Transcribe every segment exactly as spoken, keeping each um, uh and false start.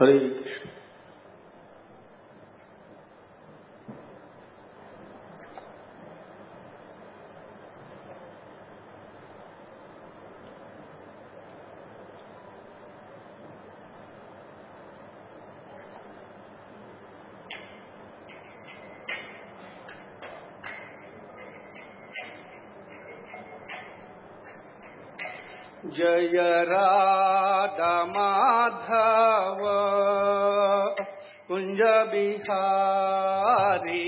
हरे कृष्ण। जय राधा माधव कुंज बिहारी,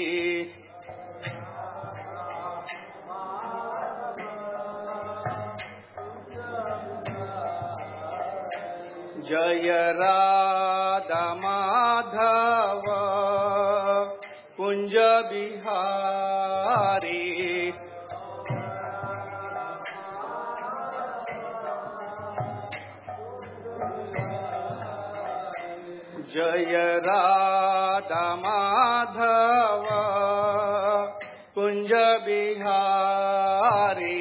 जय राधा माधव कुंज बिहारी, जय राधा माधव कुंज बिहारी,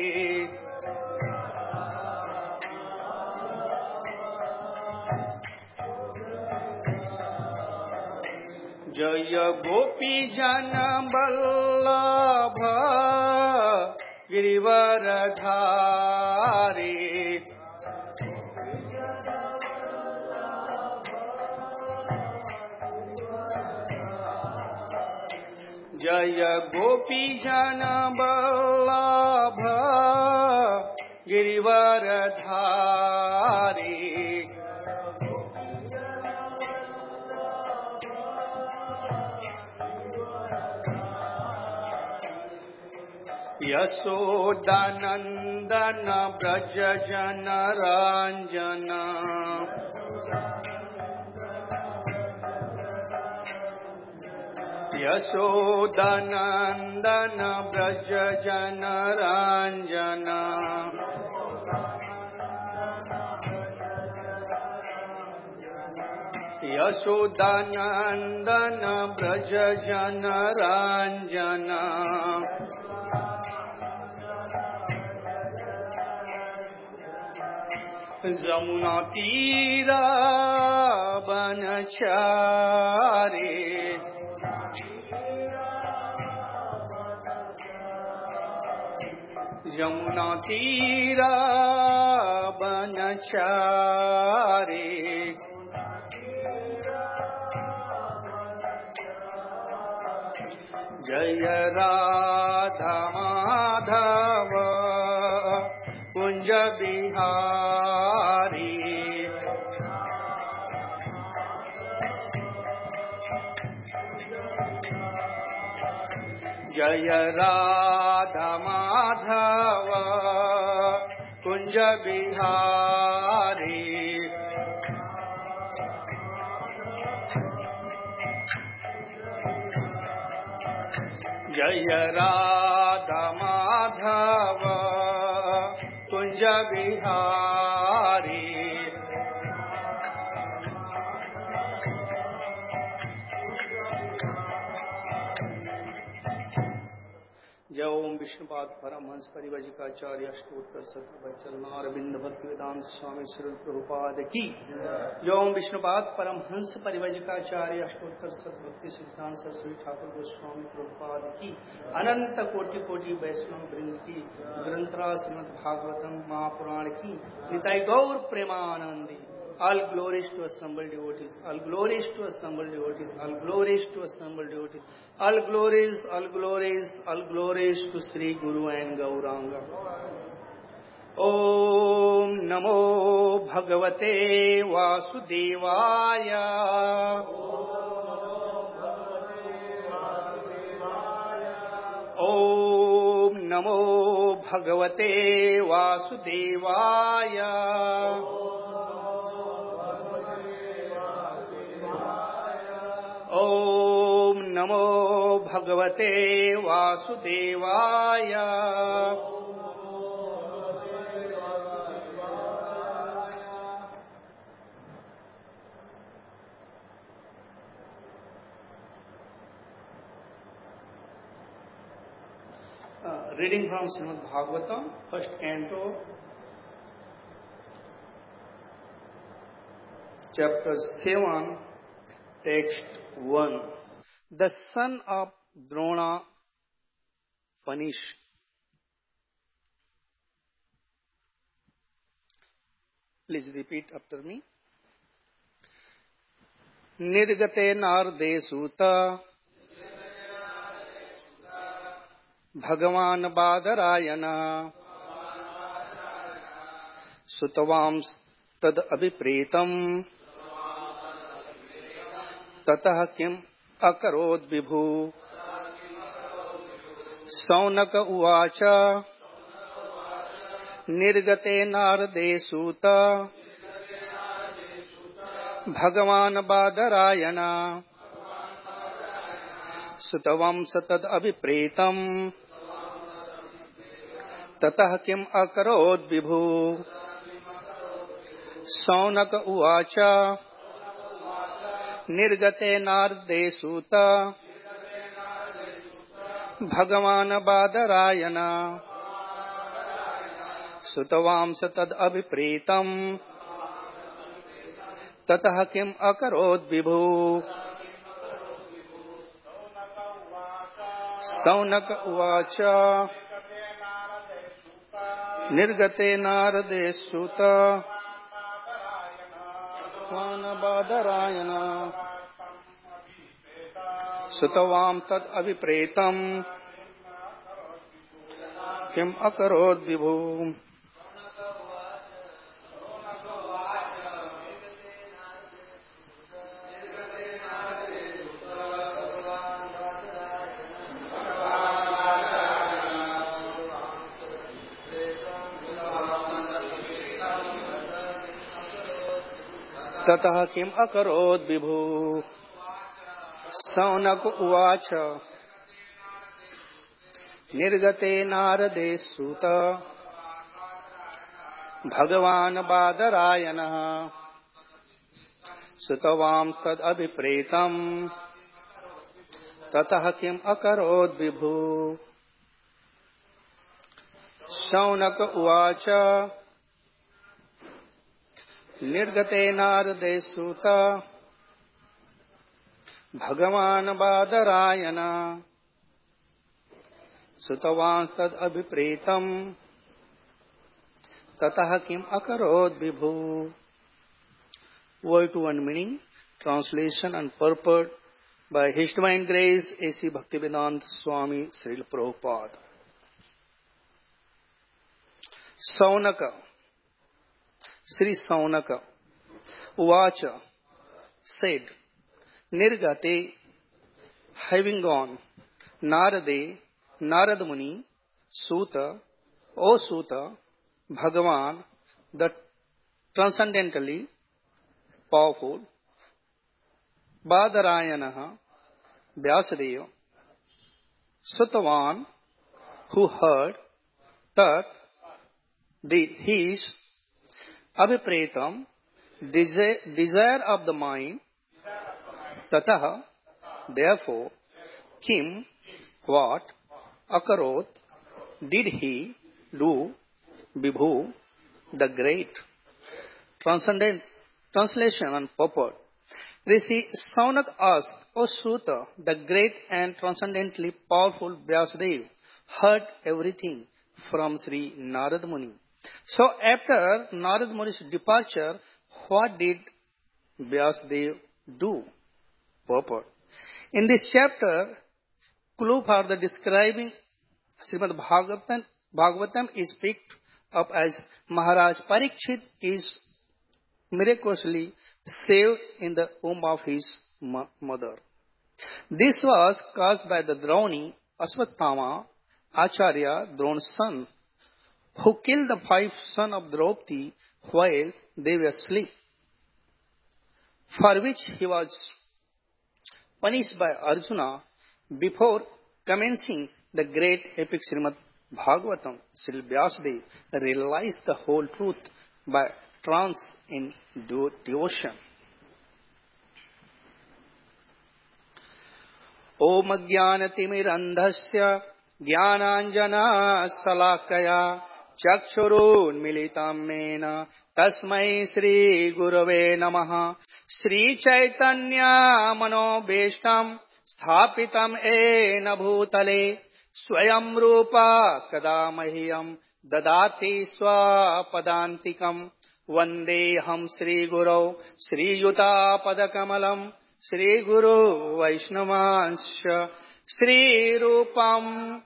जय गोपी जन बल्लभ गिरिवरधारी, जय गोपी जन बल्लभ गिरिवरधारी, यशोदानंदन ब्रज जन रंजन, यशोदानंदन ब्रज जन रंजन, यशोदानंदन ब्रज जन रंजन, जमुना तीरा बनचारी, यमुना तीरा बनचारी, जय राधा माधव कुंज बिहारी, जय राधा माधव कुंज बिहारी, जय राधा माधव कुंज बिहारी, जय ओम विष्णुपाद परमहंस परिव्राजकाचार्य अष्टोत्तर शतवचन अरविंद भक्तिवेदांत स्वामी श्री प्रभुपाद की। जय ओम विष्णुपाद परमहंस परिव्राजकाचार्य अष्टोत्तर सद्भक्ति सिद्धांत सरस्वती ठाकुर गोस्वामी प्रभुपाद की। अनंत कोटि कोटि वैष्णव वृंद की। ग्रंथराज श्रीमद् भागवतम महापुराण की। निताई गौर Premanandi. All glories to assembled devotees, all glories to assembled devotees, all glories to assembled devotees, all glories, all glories, all glories to Sri Guru and Gauranga. Om Namo Bhagavate Vasudevaya. Om Namo Bhagavate Vasudevaya. ओम नमो भगवते वासुदेवाय। Reading from Srimad Bhagavatam, first canto, chapter seven, text one. The son of Drona punished. Please repeat after me. Nirgate narde suta Bhagavan Badarayana Sutavams tad abhipretam Tatah kim akarod vibhu Saunaka uvacha Nirgate narde suta Bhagavan Badarayana Sutavam satad abhipretam Tatah kim akarod vibhu Saunaka uvacha Nirgate narde suta Bhagavan Badarayana Sutavam satad abhipretam Tatah kim akarod vibhu Saunaka uvacha Nirgate narade suta Bhagavan Badarayana Sutavam tad abhipretam Kim akarod vibhu Tatah kim akarod vibhu Saunaka uvacha Nirgate narade suta Bhagavan Badarayana Sutavam tad abhipretam Tatah kim akarod vibhu Saunaka uvacha Nirgate narade suta Bhagavan Badarayana Sutavans tad abhipretam Tatah kim akarod vibhu. Word to one meaning, translation and purport by His Divine Grace A C Bhaktivedanta Swami Srila Prabhupada. Saunaka, Sri Saunaka, Uvacha, said, Nirgate, having gone, Narade, Narad Muni, Suta, O Suta, Bhagavan, the transcendentally powerful, Badarayana, Vyasadeva, Sutavan, who heard that the, his Abhipretam, desire, desire of the mind, Tatah, therefore, Kim, what, Akarot, did he do, Vibhu, the great. Transcendent translation and purport. Rishi Saunak asked, O Suta, the great and transcendently powerful Vyasadeva heard everything from Sri Narad Muni. So after Narad Muni's departure, what did Vyasadeva do? Purport. In this chapter, clue for the describing Srimad Bhagavatam, Bhagavatam is picked up as Maharaj Parikshit is miraculously saved in the womb of his mother. This was caused by the Drauni, Aswathama, Acharya, Drona's son, who killed the five sons of Draupadi while they were asleep, for which he was punished by Arjuna before commencing the great epic Srimad Bhagavatam. Sri Vyasadeva realized the whole truth by trance in devotion. Om Jnanatimirandhasya Jnananjana Salakaya चक्षुरुन्मीलितं येन तस्मै श्रीगुरवे नमः। श्रीचैतन्यमनोभीष्टं स्थापितं येन भूतले स्वयं रूपा कदा मह्यं ददाति स्वपदान्तिकं। वन्देऽहं श्रीगुरौ श्रीयुतापदकमलं श्रीगुरो वैष्णवांश्च श्रीरूपं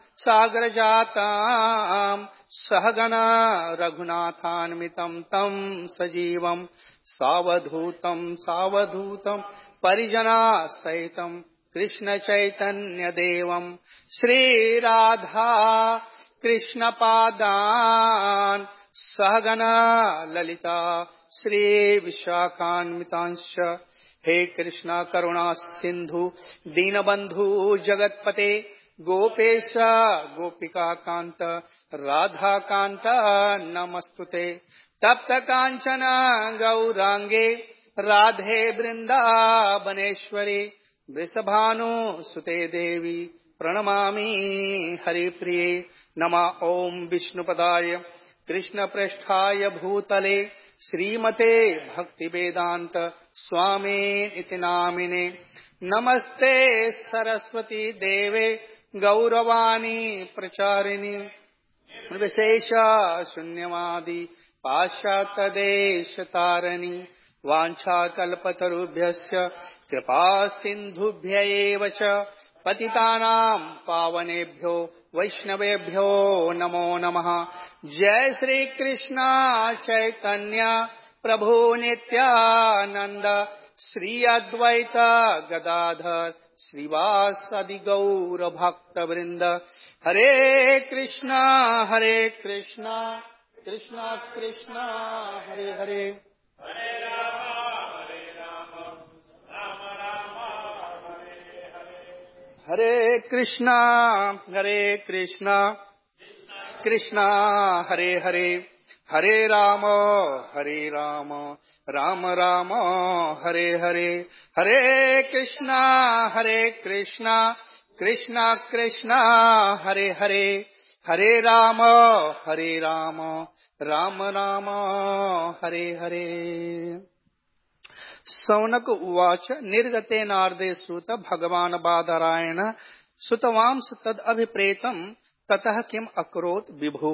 सागरजातं सहगणा रघुनाथान्वितं तं सजीवं सावधूतं सावधूतं परिजनासहितं कृष्ण चैतन्य देवं श्रीराधा कृष्ण पादान् सहगणा ललिता श्री विशाखान्वितांश्च। हे कृष्ण करुणा सिंधु दीनबंधु जगतपते गोपेश गोपिका कांत राधा कांत नमस्तुते। तप्त कांचन गौरांगे राधे वृंदावनेश्वरी वृषभानु सुते देवी प्रणमामि हरिप्रिये। नमः ओं विष्णुपदाय कृष्ण पृष्ठाय भूतले श्रीमते भक्तिवेदांत स्वामी इति नामिने। नमस्ते सरस्वती देवे गौरवाणी प्रचारिणी विशेष शून्यवादी पाश्चात्यदेशतारिणी। वाञ्छाकल्पतरुभ्यश्च कृपा सिन्धुभ्य एव च पतितानां पावनेभ्यो वैष्णवेभ्यो नमो नमः। जय श्री कृष्ण चैतन्य प्रभु नित्यानंद श्री अद्वैत गदाधर श्रीवासदि गौर भक्त वृंद। हरे कृष्णा हरे कृष्णा कृष्णा कृष्णा हरे हरे हरे कृष्णा हरे कृष्णा कृष्णा हरे हरे हरे राम हरे राम राम राम हरे हरे। हरे कृष्णा हरे कृष्णा कृष्णा कृष्णा हरे हरे हरे राम हरे राम राम राम हरे हरे। सौनक उवाच निर्गते नारदे सुत भगवान बादरायण सुतवांस तद अभिप्रेतम ततः किम अकरोत विभु।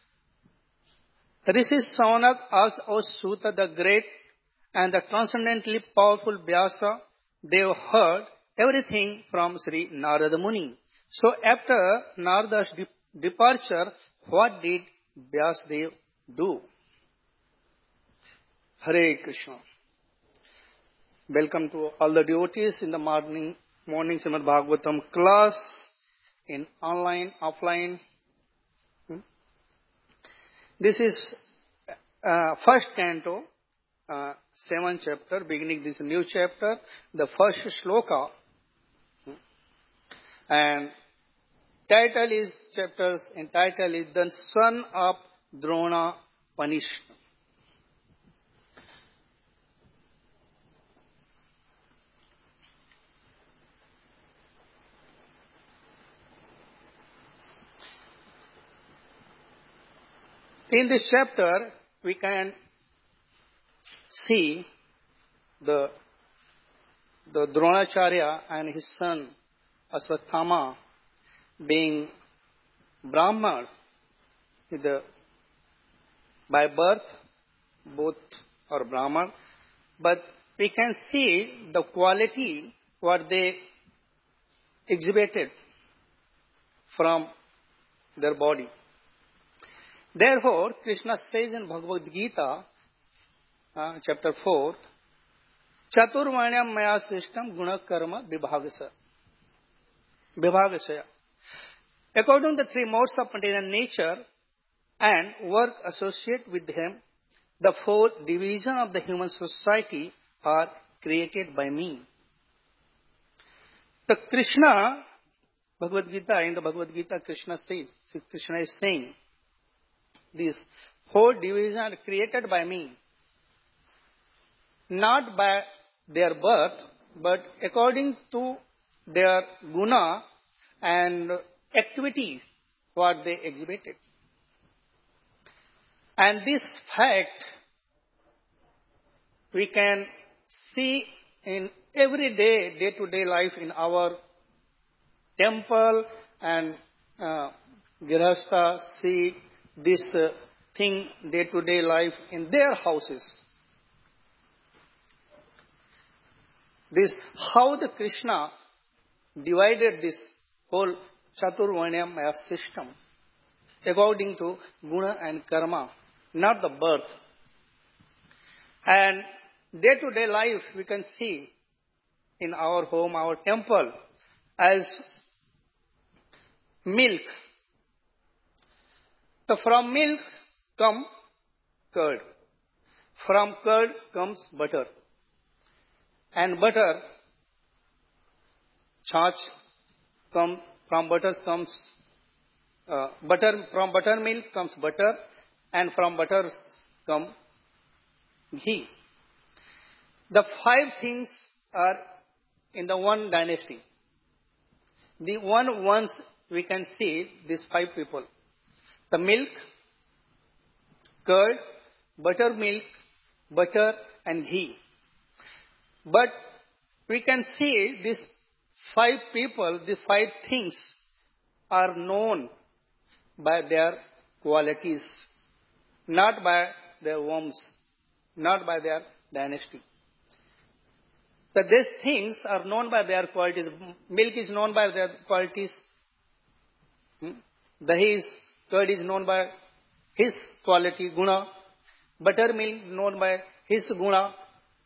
Rishi Saunak asked O Suta the great and the transcendently powerful Vyasa. They heard everything from Sri Narada Muni. So after Narada's de departure, what did Vyasadev do? Hare Krishna. Welcome to all the devotees in the morning morning Srimad Bhagavatam class in online, offline. Hmm? This is uh, first canto, uh, seventh chapter, beginning this new chapter, the first shloka. Hmm? And title is chapters, and title is The Son of Drona Punished. In this chapter, we can see the, the Dronacharya and his son Aswathama being Brahman the, by birth, both are Brahman, but we can see the quality what they exhibited from their body. Therefore, Krishna says in Bhagavad Gita, uh, chapter four, Chaturvanyam maya srishtam guna karma vibhagasa. Vibhagasaya. According to the three modes of material nature and work associated with them, the four divisions of the human society are created by me. The Krishna, Bhagavad Gita, in the Bhagavad Gita, Krishna says, Krishna is saying, these four divisions are created by me, not by their birth, but according to their guna and activities what they exhibited. And this fact we can see in everyday, day-to-day life in our temple, and uh, Grihastha see this uh, thing day-to-day life in their houses. This how the Krishna divided this whole Chaturvarnyamaya system according to guna and karma, not the birth. And day-to-day life we can see in our home, our temple, as milk. So from milk come curd. From curd comes butter. And butter, chach, come, from butter comes, uh, butter, from buttermilk comes butter, and from butter come ghee. The five things are in the one dynasty. The one once we can see these five people. The milk, curd, buttermilk, butter and ghee. But we can see these five people, these five things are known by their qualities, not by their worms, not by their dynasty. But these things are known by their qualities. Milk is known by their qualities. Hmm? Dahi is, curd is known by his quality, guna. Buttermilk known by his guna.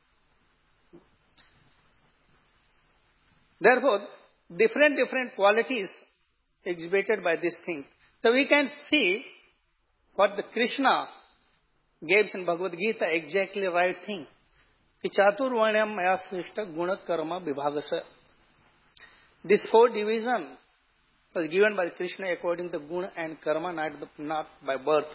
Therefore, different, different qualities exhibited by this thing. So we can see what the Krishna gives in Bhagavad Gita, exactly right thing. Ki chaturvarnyam maya srishta guna karma vibhagasa. This four division was given by Krishna according to guna and karma, not, not by birth.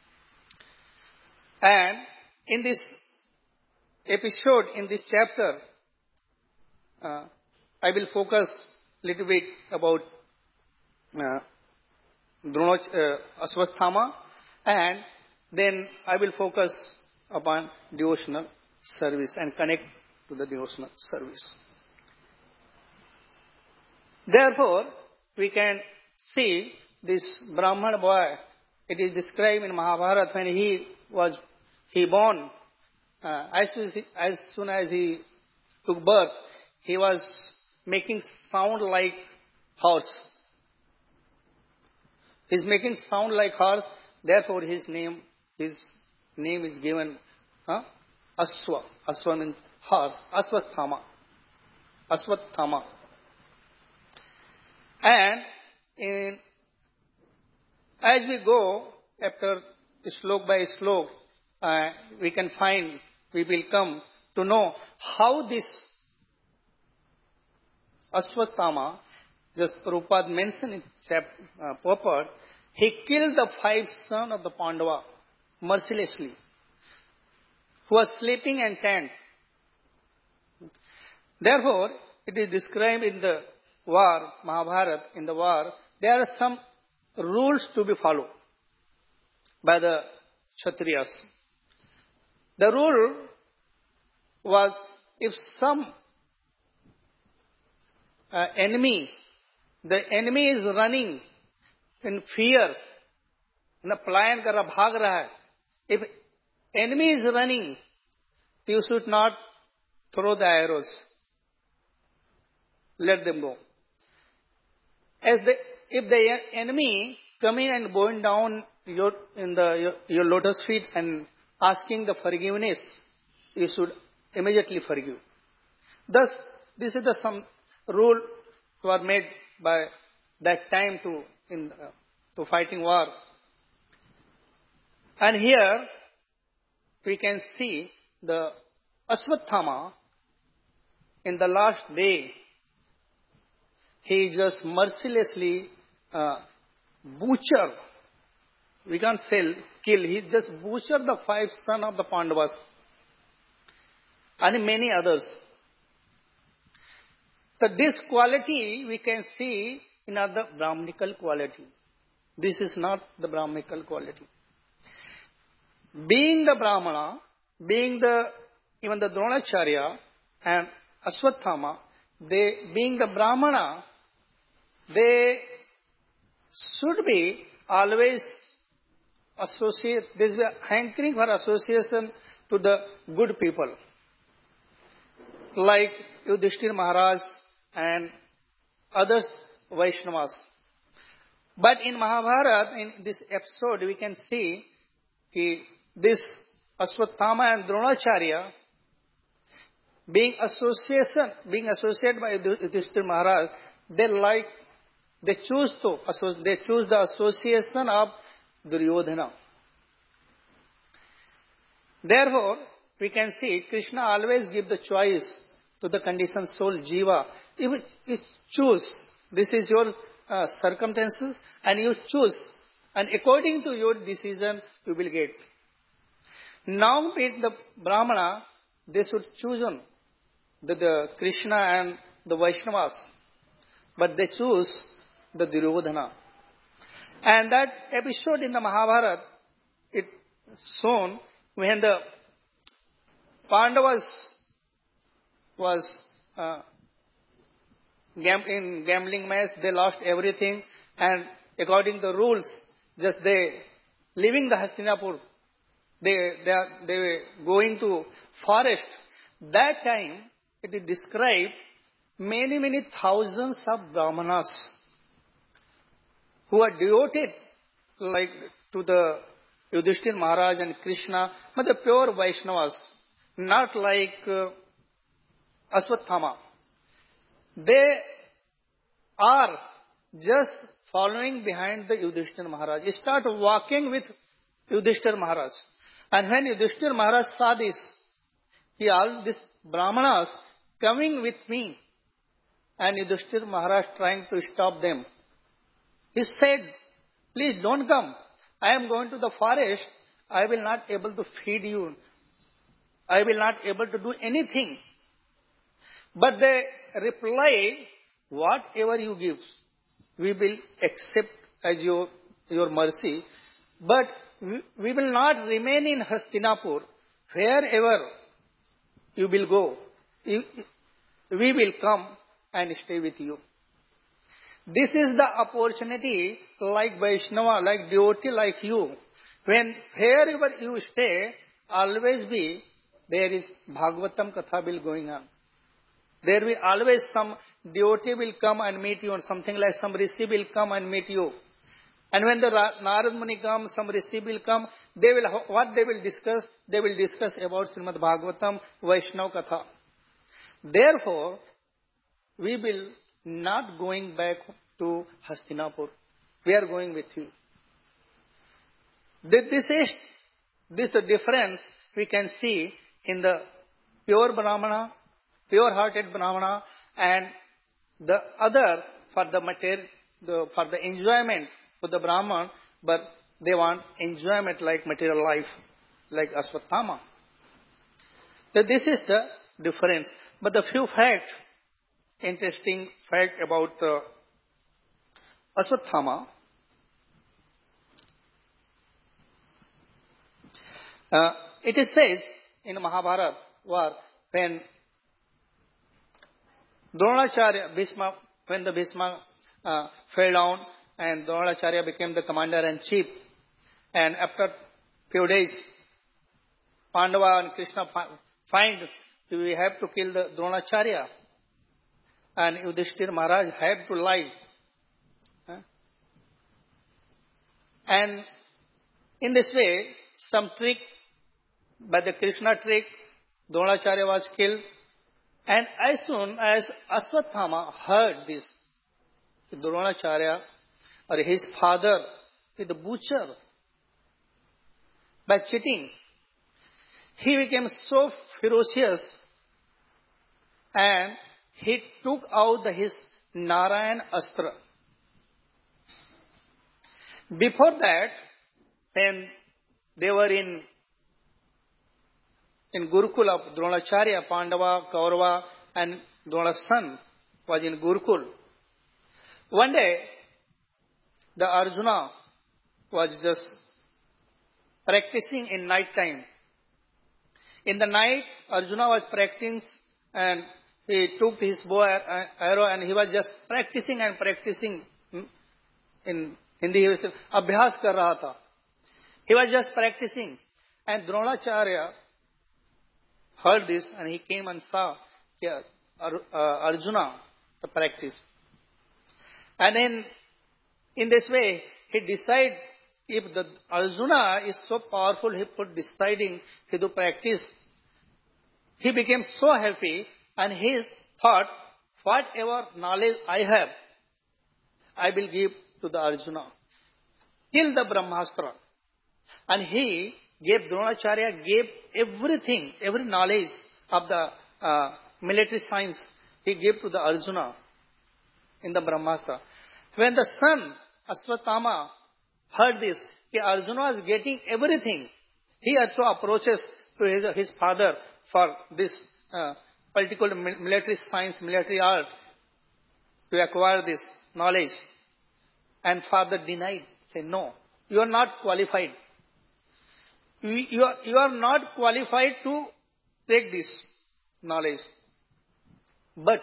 And in this episode, in this chapter, uh, I will focus a little bit about uh, Dronoch, uh, Aswasthama, and then I will focus upon devotional service and connect to the devotional service. Therefore, we can see this Brahman boy, it is described in Mahabharata when he was he born, uh, as, as soon as he took birth, he was making sound like horse. He's making sound like horse, therefore his name, his name is given huh? Aswa. Aswa means horse. Aswathama. Aswathama. And in, as we go after slok by slok, uh, we can find, we will come to know how this Aswathama, just Prabhupada mentioned in chapter, uh, purport, he killed the five sons of the Pandava mercilessly, who was sleeping in tent. Therefore, it is described in the war, Mahabharata, in the war, there are some rules to be followed by the Kshatriyas. The rule was, if some uh, enemy, the enemy is running in fear, na palayan kar raha, bhag raha hai. If enemy is running, you should not throw the arrows. Let them go. As the, if the enemy coming and bowing down your, in the, your, your lotus feet and asking the forgiveness, you should immediately forgive. Thus, this is the some rule were made by that time to in uh, to fighting war. And here we can see the Aswathama in the last day. He just mercilessly uh, butchered. We can't say kill. He just butchered the five sons of the Pandavas and many others. So this quality we can see in other Brahmanical quality. This is not the Brahmanical quality. being the Brahmana, being the, even the Dronacharya and Aswathama, they, being the Brahmana, they should be always associate, there is a hankering for association to the good people, like Yudhishthira Maharaj and others Vaishnavas. But in Mahabharata, in this episode, we can see ki this Aswathama and Dronacharya being association, being associated by Yudhishthira Maharaj, they like, they choose to, they choose the association of Duryodhana. Therefore, we can see Krishna always give the choice to the conditioned soul Jiva. You choose, this is your uh, circumstances, and you choose, and according to your decision, you will get. Now, with the Brahmana, they should choose on the, the Krishna and the Vaishnavas, but they choose the Duryodhana. And that episode in the Mahabharata, it shown when the Pandavas was uh, gam- in gambling match, they lost everything, and according to the rules, just they leaving the Hastinapur, they they are, they were going to forest. That time it is described many many thousands of Brahmanas who are devoted like to the Yudhishthira Maharaj and Krishna, but the pure Vaishnavas, not like uh, Aswathama. They are just following behind the Yudhishthira Maharaj. They start walking with Yudhishthira Maharaj. And when Yudhishthira Maharaj saw this, he all these Brahmanas coming with me, and Yudhishthira Maharaj trying to stop them. He said, please don't come. I am going to the forest. I will not able to feed you. I will not able to do anything. But they reply, whatever you give, we will accept as your, your mercy. But we, we will not remain in Hastinapur. Wherever you will go, you, we will come and stay with you. This is the opportunity like Vaishnava, like devotee like you. When wherever you stay, always be, there is Bhagavatam Katha will going on. There will always some devotee will come and meet you, and something like some rishi will come and meet you. And when the Narad Muni comes, some rishi will come, they will, what they will discuss? They will discuss about Srimad Bhagavatam, Vaishnava Katha. Therefore, we will not going back to Hastinapur. We are going with you. This is, this is the difference we can see in the pure Brahmana, pure-hearted Brahmana, and the other for the material, the, for the enjoyment for the Brahman, but they want enjoyment like material life, like Aswathama. So this is the difference. But the few facts, interesting fact about uh, Aswathama. Uh, it is says in Mahabharata war when Dronacharya, Bhishma, when the Bhishma uh, fell down and Dronacharya became the commander-in-chief, and after few days, Pandava and Krishna find we have to kill the Dronacharya, and Yudhishthira Maharaj had to lie. Huh? And in this way, some trick, by the Krishna trick, Dronacharya was killed. And as soon as Aswathama heard this, Dronacharya or his father is the butcher, by cheating, he became so ferocious and he took out the, his Narayan Astra. Before that, when they were in in Gurukul of Dronacharya, Pandava, Kaurava, and Drona's son was in Gurukul. One day, the Arjuna was just practicing in night time. In the night, Arjuna was practicing and he took his bow and arrow and he was just practicing and practicing. In Hindi, he was abhyas kar raha tha. He was just practicing. And Dronacharya heard this and he came and saw Arjuna the practice. And in, in this way, he decided if the Arjuna is so powerful, he put deciding to do practice. He became so happy and he thought, whatever knowledge I have, I will give to the Arjuna. Till the Brahmastra. And he gave, Dronacharya gave everything, every knowledge of the uh, military science, he gave to the Arjuna in the Brahmastra. When the son, Ashwatthama, heard this, that Arjuna is getting everything, he also approaches to his, his father for this uh, particular military science, military art, to acquire this knowledge. And father denied, said, no, you are not qualified. You, you, are, you are not qualified to take this knowledge. But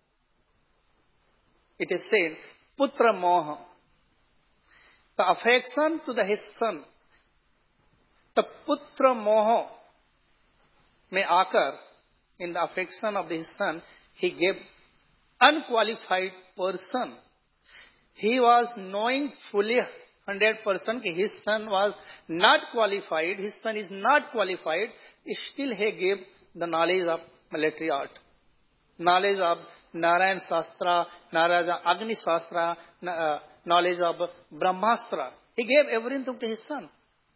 it is said, Putra Moha, the affection to the, his son, the Putra Moha may occur in the affection of his son, he gave unqualified person. He was knowing fully one hundred percent that his son was not qualified, his son is not qualified, still he gave the knowledge of military art, knowledge of Narayan Shastra, knowledge of Agni Shastra, uh, knowledge of Brahmastra. He gave everything to his son.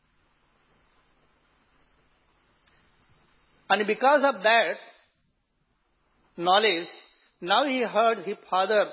And because of that knowledge, now he heard his father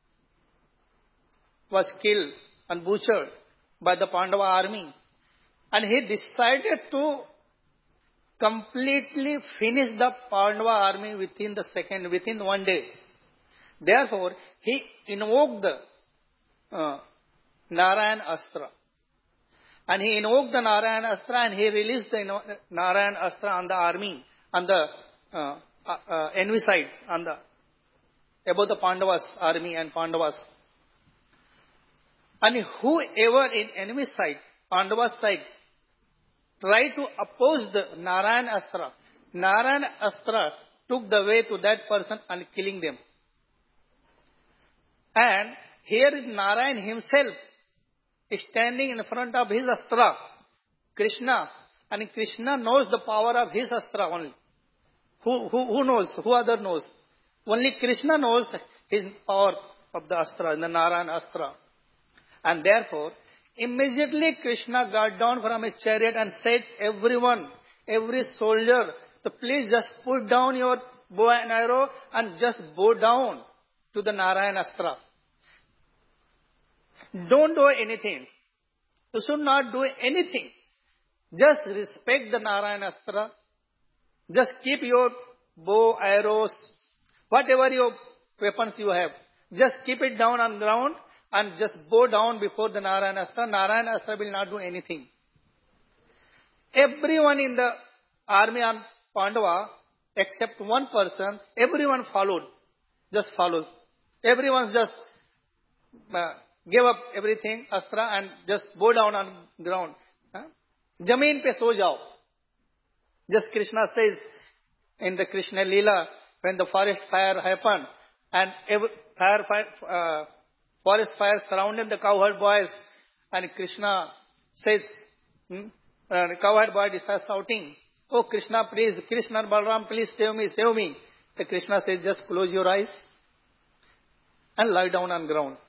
was killed and butchered by the Pandava army. And he decided to completely finish the Pandava army within the second, within one day. Therefore, he invoked the uh, Narayan Astra. And he invoked the Narayan Astra and he released the Narayan Astra on the army, on the uh, uh, enemy side, on the, about the Pandavas army and Pandavas. And whoever in enemy side, Pandavas side, try to oppose the Narayan Astra, Narayan Astra took the way to that person and killing them. And here is Narayan himself standing in front of his Astra, Krishna, and Krishna knows the power of his Astra only. Who, who, who knows? Who other knows? Only Krishna knows his power of the Astra, the Narayan Astra. And therefore, immediately Krishna got down from his chariot and said, everyone, every soldier, so please just put down your bow and arrow and just bow down to the Narayan Astra. Don't do anything. You should not do anything. Just respect the Narayan Astra. Just keep your bow, arrows, whatever your weapons you have. Just keep it down on ground and just bow down before the Narayan Astra. Narayan Astra will not do anything. Everyone in the army of Pandava, except one person, everyone followed. Just followed. Everyone just uh, gave up everything, Astra, and just bow down on ground. Huh? Jameen pe so jao. Just Krishna says in the Krishna Leela, when the forest fire happened, and every, fire, fire, uh, forest fire surrounded the cowherd boys, and Krishna says, hmm, uh, the cowherd boy starts shouting, oh Krishna, please, Krishna Balram, please save me, save me. The Krishna says, just close your eyes and lie down on ground.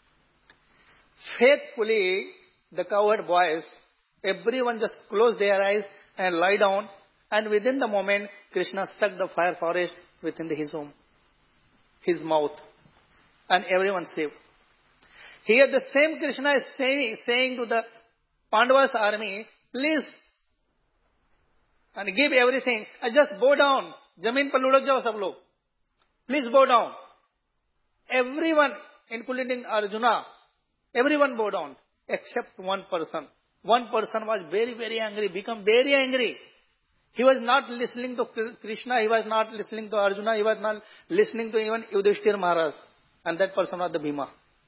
Faithfully, the cowherd boys, everyone just closed their eyes and lie down, and within the moment, Krishna struck the fire forest within the, his home, his mouth, and everyone saved. Here the same Krishna is saying, saying to the Pandavas army, please, and give everything, and just bow down. Jameen par ludak jao sab log. Please bow down. Everyone, including Arjuna, everyone bow down, except one person. one person was very, very angry, become very angry. He was not listening to Krishna, he was not listening to Arjuna, he was not listening to even Yudhishthira Maharaj. And that person was the Bhima.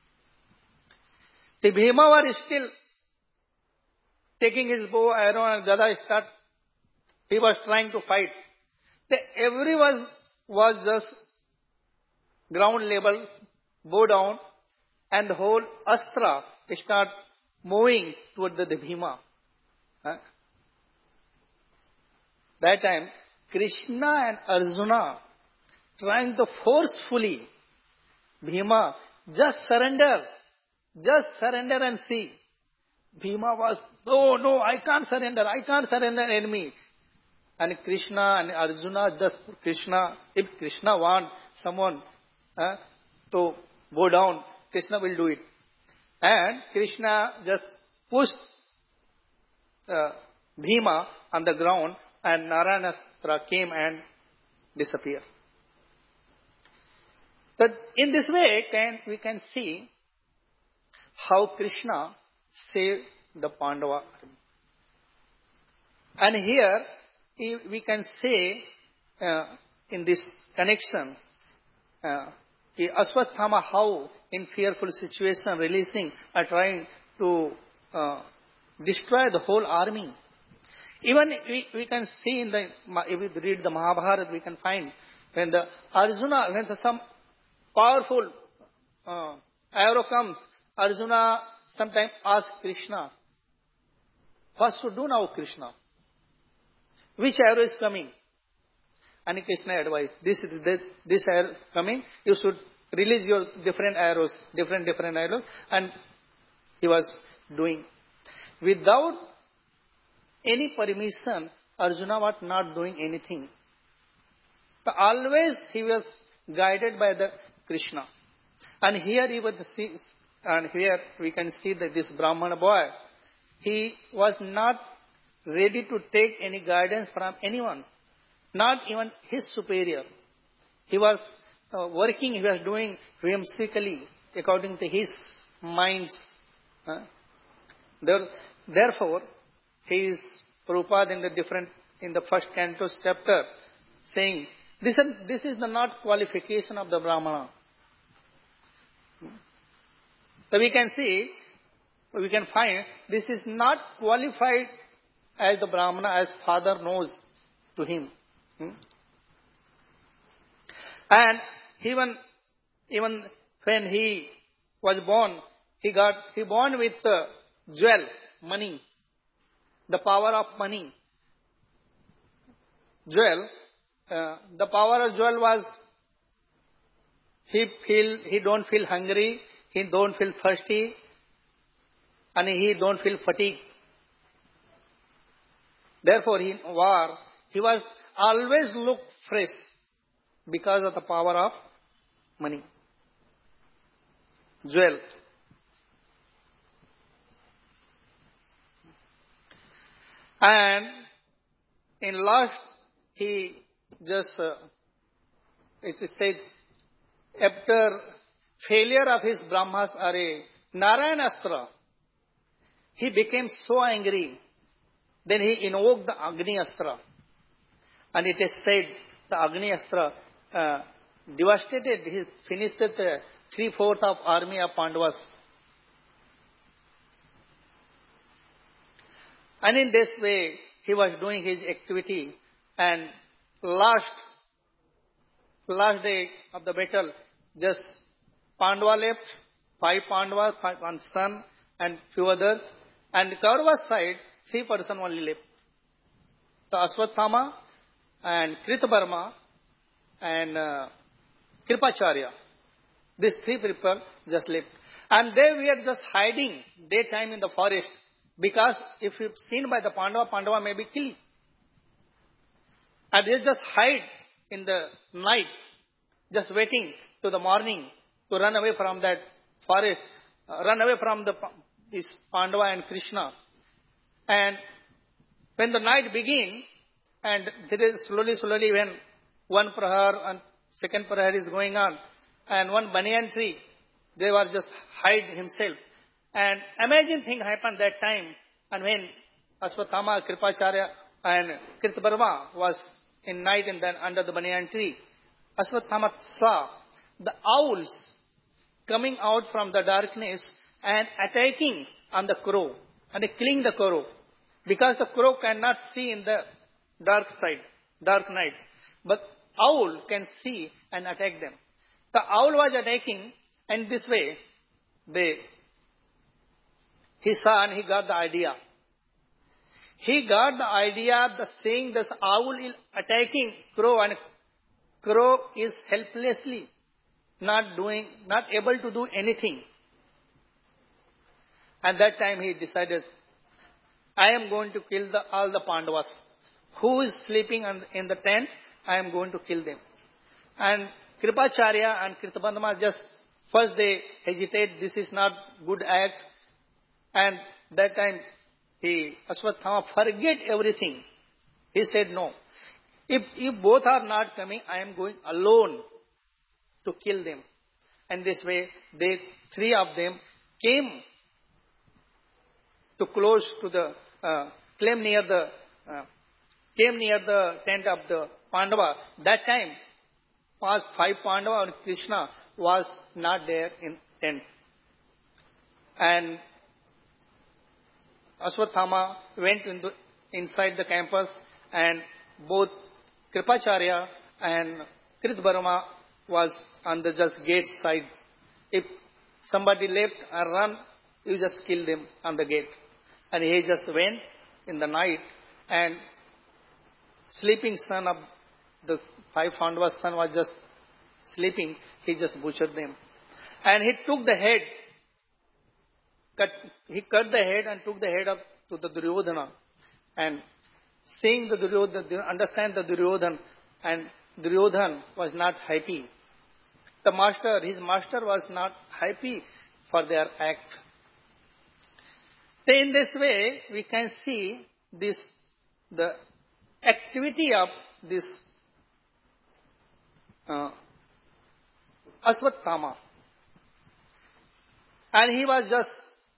The Bhima was still taking his bow, arrow and gada start. He was trying to fight. The everyone was just ground level, bow down, and the whole astra start moving toward the, the Bhima. Huh? That time, Krishna and Arjuna trying to forcefully, Bhima, just surrender, just surrender and see. Bhima was, no, no, I can't surrender, I can't surrender enemy. And Krishna and Arjuna, just Krishna, if Krishna want someone uh, to go down, Krishna will do it. And Krishna just pushed uh, Bhima on the ground, and Narayanastra came and disappeared. So in this way, can, we can see how Krishna saved the Pandava. And here, we can say uh, in this connection, uh, Ashwatthama how in fearful situation releasing or trying to uh, destroy the whole army. Even we, we can see in the, if we read the Mahabharata, we can find when the Arjuna, when the, some powerful uh, arrow comes, Arjuna sometimes asks Krishna, what should do now, Krishna? Which arrow is coming? And Krishna advised, this is this, this arrow coming, you should release your different arrows, different, different arrows. And he was doing. Without any permission, Arjuna was not doing anything. But always he was guided by the Krishna. And here he was see, and here we can see that this Brahmana boy, he was not ready to take any guidance from anyone, not even his superior. He was uh, working, he was doing whimsically according to his mind's. Uh, there, therefore, he is Prabhupada in the different, in the first canto chapter, saying, this is, this is the not qualification of the Brahmana. So we can see, we can find, this is not qualified as the Brahmana, as father knows to him. Hmm? And even, even when he was born, he got, he born with uh, jewel, money, the power of money. Jewel, uh, the power of jewel was, he feel, he don't feel hungry, he don't feel thirsty, and he don't feel fatigue. Therefore, in war, he was always look fresh because of the power of money. Jewel. And in last, he just, uh, it is said, after failure of his Brahmas array, Narayanastra, he became so angry. Then he invoked the Agni Astra. And it is said the Agni Astra uh, devastated, he finished the three-fourths of army of Pandavas. And in this way, he was doing his activity. And last, last day of the battle, just Pandava left, five Pandavas, five, one son, and few others. And Kaurava's side, three person only left. So Ashwatthama and Kritavarma and uh, Kripacharya. These three people just left. And they were just hiding daytime in the forest. Because if seen by the Pandava, Pandava may be killed. And they just hide in the night, just waiting to the morning to run away from that forest, uh, run away from the this Pandava and Krishna. And when the night begin, and there is slowly, slowly when one prahar and second prahar is going on, and one banyan tree, they were just hide himself. And amazing thing happened that time. And when Ashwatthama, Kripacharya and Kritavarma was in night and then under the banyan tree, Ashwatthama saw the owls coming out from the darkness and attacking on the crow and killing the crow, because the crow cannot see in the dark side, dark night, but owl can see and attack them. The owl was attacking, and this way they he saw and he got the idea. He got the idea, the saying this owl is attacking crow, and crow is helplessly not doing, not able to do anything. At that time he decided, I am going to kill the, all the Pandavas. Who is sleeping in the tent, I am going to kill them. And Kripacharya and Kritavarma just, first they hesitate, this is not good act. And that time he, Ashwatthama, forget everything. He said, no. If, if both are not coming, I am going alone to kill them. And this way, they, three of them came to close to the, uh, came near the, uh, came near the tent of the Pandava. That time, past five Pandava and Krishna was not there in tent. And Ashwatthama went into, inside the campus, and both Kripacharya and Kritavarma was on the just gate side. If somebody left or run, you just kill them on the gate. And he just went in the night, and sleeping son of the five Pandavas' son was just sleeping. He just butchered them. And he took the head, cut, he cut the head and took the head up to the Duryodhana. And seeing the Duryodhana, understand the Duryodhana, and Duryodhana was not happy. The master, his master was not happy for their act. So in this way, we can see this, the activity of this uh, Ashwatthama. And he was just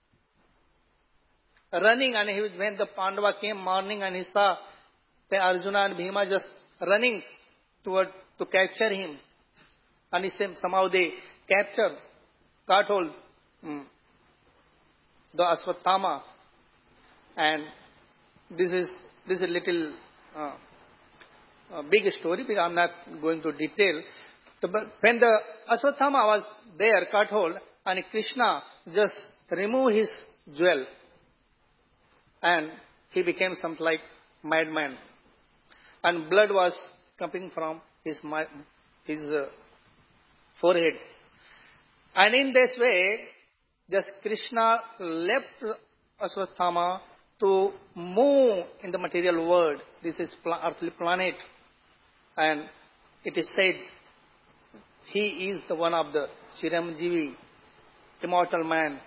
running, and he, when the Pandava came morning and he saw the Arjuna and Bhima just running toward to capture him, and he said somehow they captured, caught hold um, the Ashwatthama. And this is this is a little uh, a big story, because I'm not going to detail. So, but when the Ashwatthama was there, caught hold, and Krishna just removed his jewel, and he became something like madman, and blood was coming from his his uh, forehead. And in this way, just Krishna left Ashwatthama to move in the material world. This is earthly planet, and it is said he is the one of the Chiranjeevi, immortal man.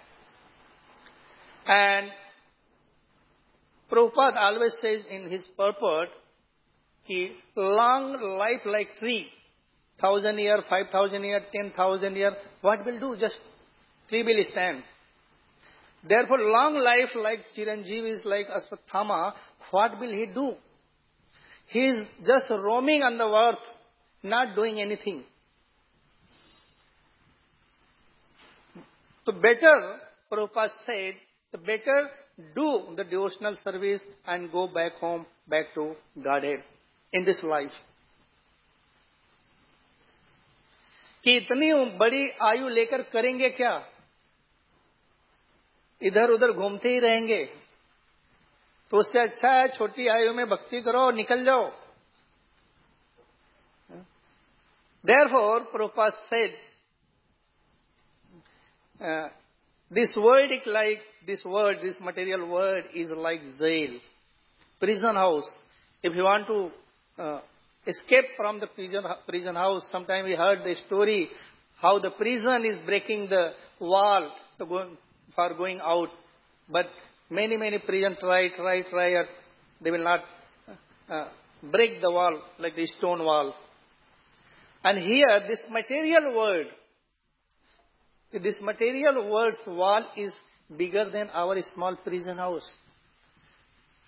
And Prabhupada always says in his purport, he long life like tree, thousand year, five thousand year, ten thousand year, what will do? Just tree will stand. Therefore, long life like Chiranjeevi is like Ashwatthama, what will he do? He is just roaming on the earth, not doing anything. So better, Prabhupada said, the better do the devotional service and go back home, back to Godhead in this life. कि इतनी बड़ी आयु लेकर करेंगे क्या? इधर उधर घूमते ही रहेंगे, तो उससे अच्छा है छोटी आयु में भक्ति करो और निकल जाओ. Therefore, Prabhupada said, uh, this world is like, this world, this material world is like jail, prison house. If you want to uh, escape from the prison, prison house, sometime we heard the story how the prison is breaking the wall to go, for going out. But many, many prison try, try, try, they will not uh, break the wall like the stone wall. And here, this material world, this material world's wall is bigger than our small prison house.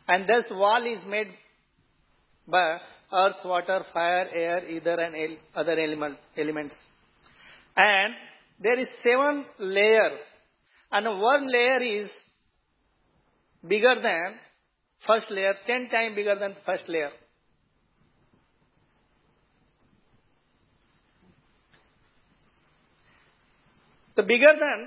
And this wall is made by earth, water, fire, air, ether and el- other element, elements. And there is seven layer. And one layer is bigger than first layer, ten times bigger than first layer. So bigger than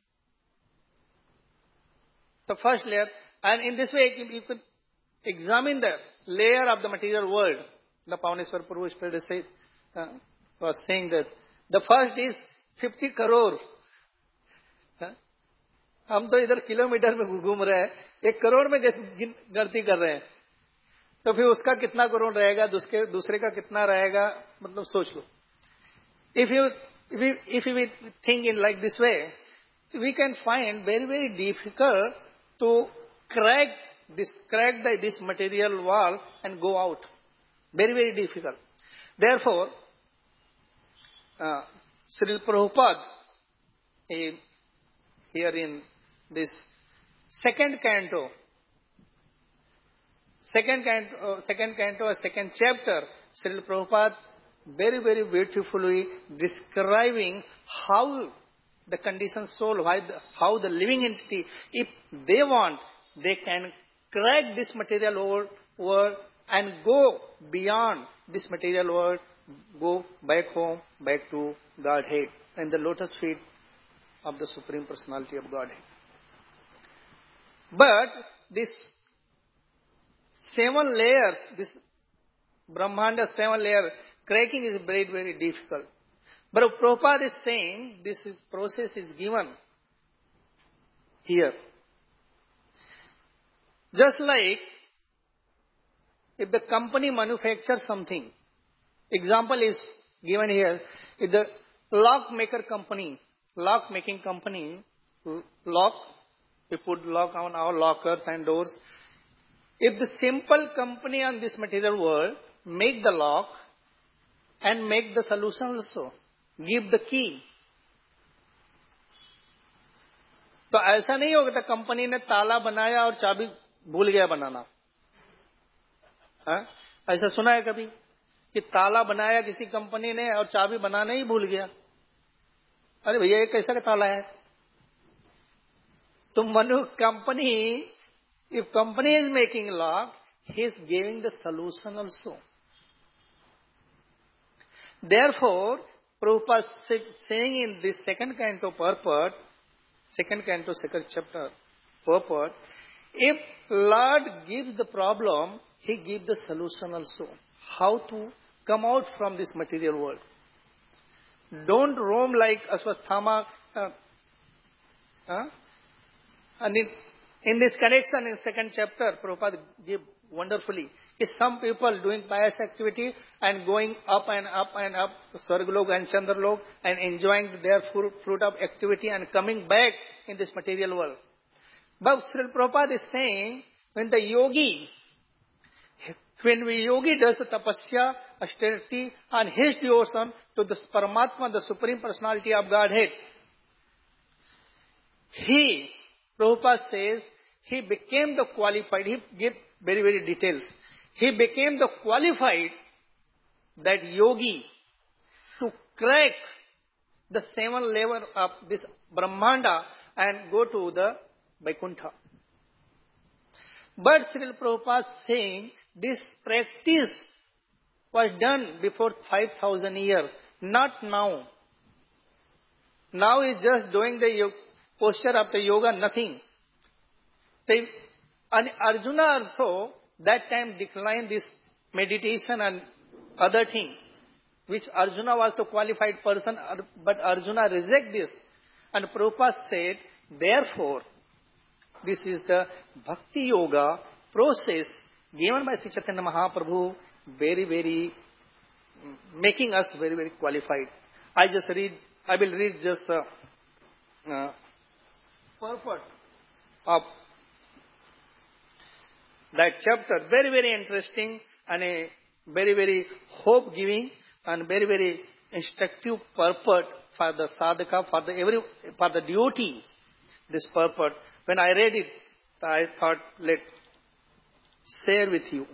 the first layer. And in this way, you could examine the layer of the material world. The Pavaneshwar Prabhu Spirit says, uh, was saying that the first is fifty crore. Uh, हम तो इधर kilometre में घूम रहे हैं, एक करोड़ में गिनती कर रहे हैं, तो फिर उसका कितना करोड़ रहेगा, दूसरे दूसरे का कितना रहेगा, मतलब सोच लो. If you if you if you think in like this way, we can find very very difficult to crack this crack the, this material wall and go out. Very very difficult. Therefore, uh, Srila Prabhupada he, here in this second canto, second canto, uh, second canto, second chapter, Srila Prabhupada very, very beautifully describing how the conditioned soul, why the, how the living entity, if they want, they can crack this material world, world and go beyond this material world, go back home, back to Godhead and the lotus feet of the Supreme Personality of Godhead. But this seven layers, this Brahmanda seven layer, cracking is very, very difficult. But Prabhupada is saying this is, process is given here. Just like if the company manufactures something, example is given here, if the lock maker company, lock making company, lock, we put lock on our lockers and doors. If the simple company on this material world make the lock and make the solution also, give the key, तो ऐसा नहीं होगा कि company ने ताला बनाया और चाबी भूल गया बनाना. हाँ? ऐसा सुना है कभी कि ताला बनाया किसी कंपनी ने और चाबी बनाना ही भूल गया? अरे भैया ये कैसा का ताला है? तो Manu company, if company is making lock, he is giving the solution also. Therefore, Prabhupada saying in this second canto purport, second canto, second chapter purport, if Lord gives the problem, he gives the solution also. How to come out from this material world. Don't roam like Aswathama. Uh, uh, and in, in this connection, in second chapter, Prabhupada gave wonderfully. Is some people doing pious activity and going up and up and up, Swargalok and Chandralok, and enjoying their fruit, fruit of activity and coming back in this material world. But Srila Prabhupada is saying, when the yogi, when the yogi does the tapasya, austerity, and his devotion to the Paramatma, the Supreme Personality of Godhead, he, Prabhupada says, he became the qualified, he gave very, very details. He became the qualified, that yogi, to crack the seven level of this Brahmanda and go to the Vaikuntha. But Srila Prabhupada saying this practice was done before five thousand years, not now. Now is just doing the posture of the yoga, nothing. And Arjuna also that time declined this meditation and other thing, which Arjuna was the qualified person, but Arjuna rejected this. And Prabhupada said, therefore, this is the Bhakti Yoga process given by Sri Chaitanya Mahaprabhu, very, very, making us very, very qualified. I just read, I will read just the uh, purport of that chapter. Very, very interesting and a very, very hope-giving and very, very instructive purport for the sadhaka, for the every, for the devotee. This purport. When I read it, I thought, let share with you.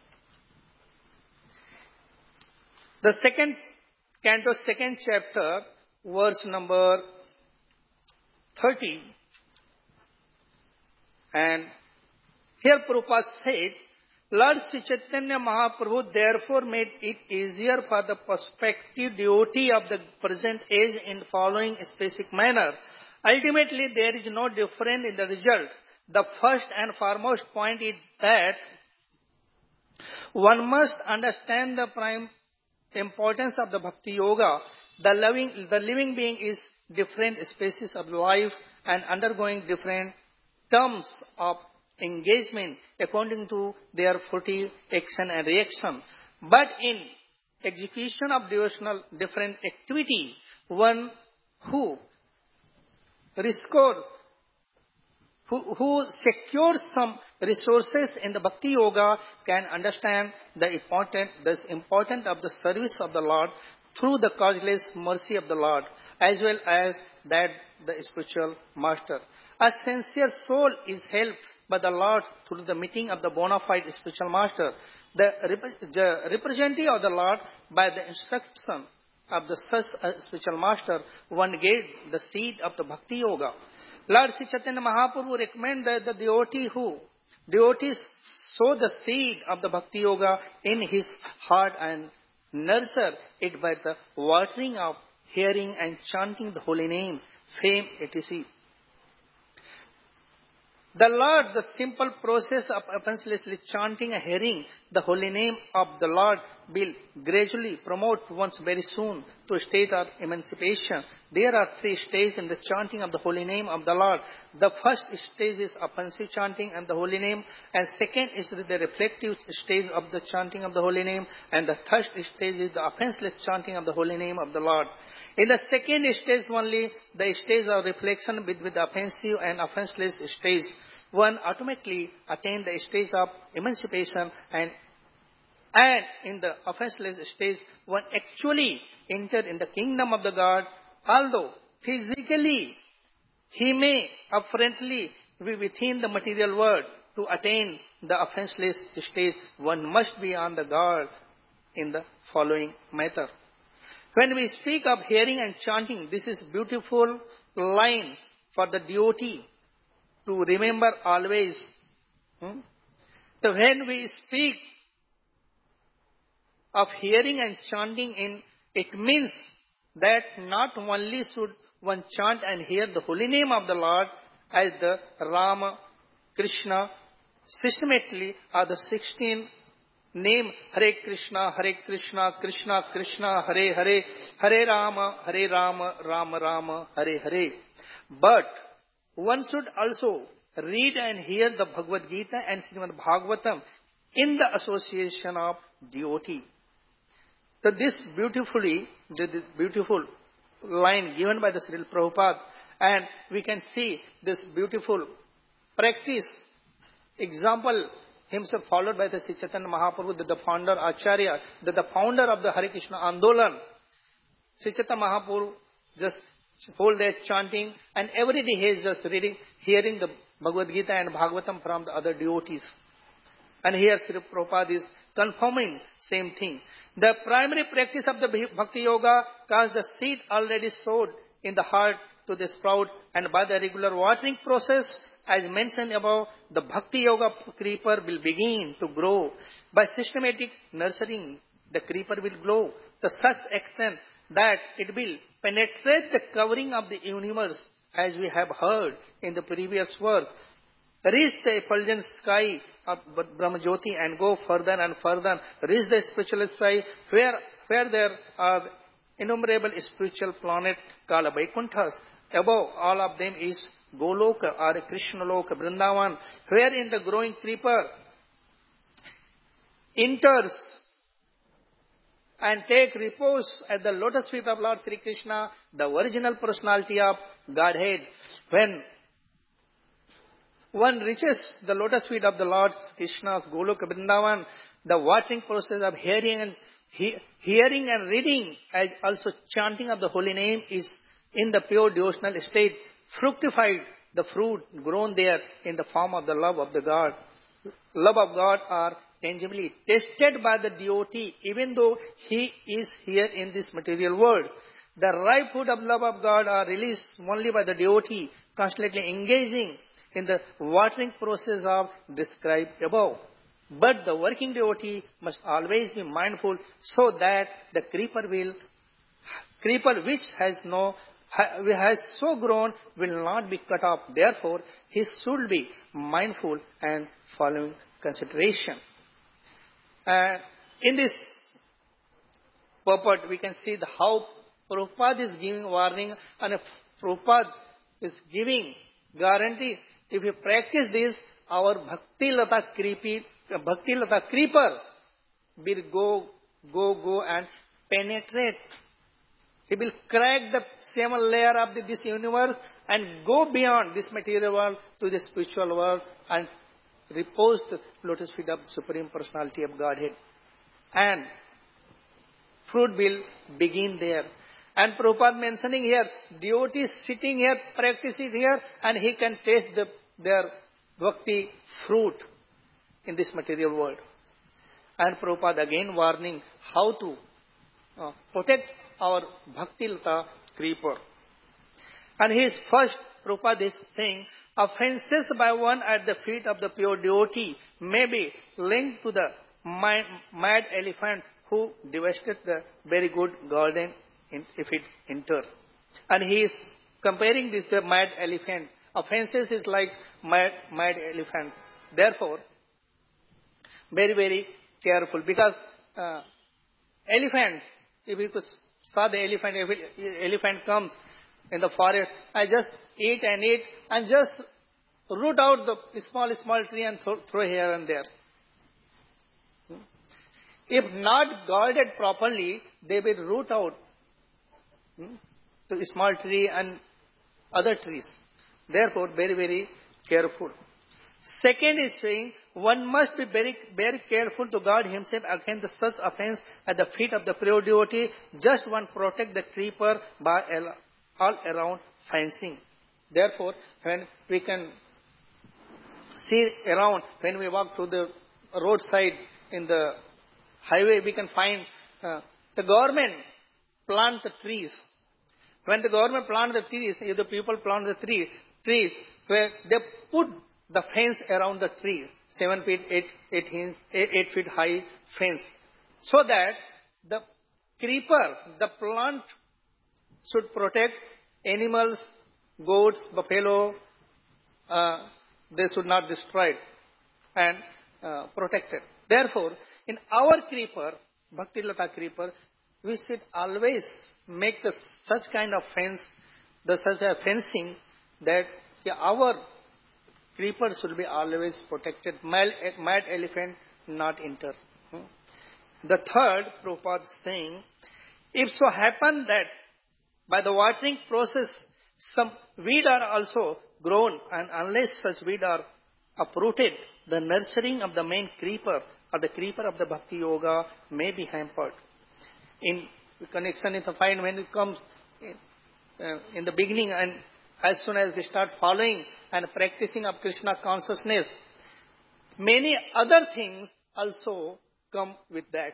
The second canto, second chapter, verse number thirty. And here Prabhupada said, Lord Sri Chaitanya Mahaprabhu therefore made it easier for the prospective devotee of the present age in following a specific manner. Ultimately, there is no difference in the result. The first and foremost point is that one must understand the prime importance of the Bhakti Yoga. The living, the living being is different species of life and undergoing different terms of engagement according to their forty action and reaction. But in execution of devotional different activity, one who restore, who, who secures some resources in the Bhakti Yoga can understand the important, the importance of the service of the Lord through the causeless mercy of the Lord, as well as that the spiritual master. A sincere soul is helped by the Lord through the meeting of the bona fide spiritual master. The, rep- the representative of the Lord by the instruction of the such uh, spiritual master, one gave the seed of the Bhakti Yoga. Lord Sri Chaitanya Mahaprabhu recommend that the devotee who, devotees sow the seed of the Bhakti Yoga in his heart and nurture it by the watering of hearing and chanting the holy name, fame, et cetera. The Lord, the simple process of offenselessly chanting and hearing the holy name of the Lord will gradually promote once very soon to a state of emancipation. There are three stages in the chanting of the holy name of the Lord. The first stage is offensive chanting and the holy name, and second is the reflective stage of the chanting of the holy name, and the third stage is the offenseless chanting of the holy name of the Lord. In the second stage only, the stage of reflection with, with the offensive and offenseless stage, one automatically attains the stage of emancipation, and, and in the offenseless stage, one actually enters in the kingdom of the God, although physically he may apparently be within the material world. To attain the offenseless stage, one must be on the guard in the following matter. When we speak of hearing and chanting, this is beautiful line for the devotee to remember always. Hmm? So when we speak of hearing and chanting, in it means that not only should one chant and hear the holy name of the Lord as the Rama, Krishna, systematically are the sixteen name Hare Krishna, Hare Krishna, Krishna Krishna, Hare Hare, Hare Rama, Hare Rama, Rama Rama, Hare Hare. But one should also read and hear the Bhagavad Gita and Srimad Bhagavatam in the association of devotee. So this beautifully, this beautiful line given by the Srila Prabhupada, and we can see this beautiful practice, example himself followed by the Sri Chaitanya Mahaprabhu, the, the founder Acharya, the, the founder of the Hare Krishna Andolan. Sri Chaitanya Mahaprabhu just hold that chanting, and every day he is just reading, hearing the Bhagavad Gita and Bhagavatam from the other devotees. And here Sri Prabhupada is confirming same thing. The primary practice of the Bhakti Yoga caused the seed already sowed in the heart to the sprout, and by the regular watering process, as mentioned above, the Bhakti Yoga creeper will begin to grow. By systematic nurturing, the creeper will grow to such extent that it will penetrate the covering of the universe, as we have heard in the previous verse, reach the effulgent sky of Brahmajyoti and go further and further, reach the spiritual sky where, where there are innumerable spiritual planets called Vaikunthas. Above all of them is Goloka or Krishnaloka, Vrindavan, wherein the growing creeper enters and take repose at the lotus feet of Lord Sri Krishna, the original personality of Godhead. When one reaches the lotus feet of the Lord Krishna's Goloka Vrindavan, the watering process of hearing and he, hearing and reading, as also chanting of the holy name, is in the pure devotional state, fructified the fruit grown there in the form of the love of the God. love of God are tangibly tested by the devotee, even though he is here in this material world. The ripe fruit of love of God are released only by the devotee, constantly engaging in the watering process of described above. But the working devotee must always be mindful so that the creeper will, creeper which has no, has so grown will not be cut off. Therefore, he should be mindful and following consideration. Uh, in this purport, we can see the how Prabhupada is giving warning, and if Prabhupada is giving guarantee, if we practice this, our Bhakti Lata creepy, Bhakti Lata creeper will go, go, go and penetrate. He will crack the seven layer of the, this universe and go beyond this material world to the spiritual world and repose the lotus feet of the Supreme Personality of Godhead. And fruit will begin there. And Prabhupada mentioning here, devotees sitting here, practicing here, and he can taste the, their bhakti fruit in this material world. And Prabhupada again warning how to uh, protect our Bhakti Lata creeper. And his first, Prabhupada is saying, offenses by one at the feet of the pure devotee may be linked to the mad elephant who devastated the very good garden if it enters. And he is comparing this to mad elephant. Offenses is like mad, mad elephant. Therefore, very, very careful. Because uh, elephant, if you saw the elephant, if elephant comes in the forest, I just eat and eat and just root out the small, small tree and throw, throw here and there. If not guarded properly, they will root out the small tree and other trees. Therefore, very, very careful. Second is saying, one must be very, very careful to guard himself against such offense at the feet of the pure devotee. Just one protect the creeper by all around fencing. Therefore, when we can see around, when we walk to the roadside in the highway, we can find uh, the government plant the trees. When the government plant the trees, if the people plant the tree, trees, where they put the fence around the tree, seven feet, eight, eight, inch, eight, eight feet high fence, so that the creeper, the plant should protect animals, goats, buffalo, uh, they should not destroy it and uh, protect it. Therefore, in our creeper, Bhakti Lata creeper, we should always make the such kind of fence, the such a fencing that yeah, our creeper should be always protected. Mad, mad elephant not enter. Hmm? The third, Prabhupada is saying, if so happen that by the watering process some weed are also grown, and unless such weed are uprooted, the nurturing of the main creeper or the creeper of the Bhakti Yoga may be hampered. In connection with the find when it comes in, uh, in the beginning, and as soon as they start following and practicing of Krishna consciousness, many other things also come with that.